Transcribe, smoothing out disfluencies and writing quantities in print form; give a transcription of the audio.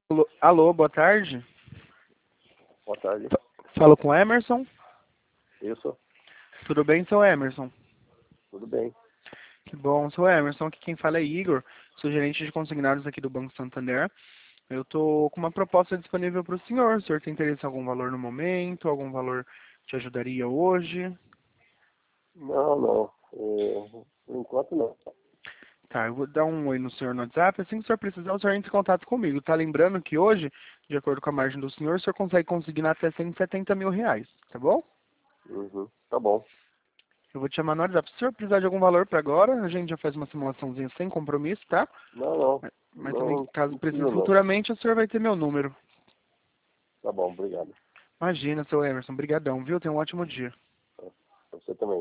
Alô, boa tarde. Boa tarde. Falo com o Emerson. Isso, Tudo bem, seu Emerson? tudo bem. Que bom, seu Emerson. Aqui quem fala é Igor, sou gerente de consignados aqui do Banco Santander. Eu tô com uma proposta disponível para o senhor. O senhor tem interesse em algum valor no momento? Algum valor te ajudaria hoje? Não, não. Por enquanto não. Tá, eu vou dar um oi no senhor no WhatsApp. Assim que o senhor precisar, o senhor entra em contato comigo. Tá lembrando que hoje, de acordo com a margem do senhor, o senhor consegue conseguir até 170 mil reais, tá bom? Uhum, tá bom. Eu vou te chamar no WhatsApp. Se o senhor precisar de algum valor para agora, a gente já faz uma simulaçãozinha sem compromisso, tá? Não, não. Mas também, Não caso precise precisa não. futuramente, o senhor vai ter meu número. Tá bom, obrigado. Imagina, seu Emerson. Brigadão, viu? Tenha um ótimo dia. Pra você também.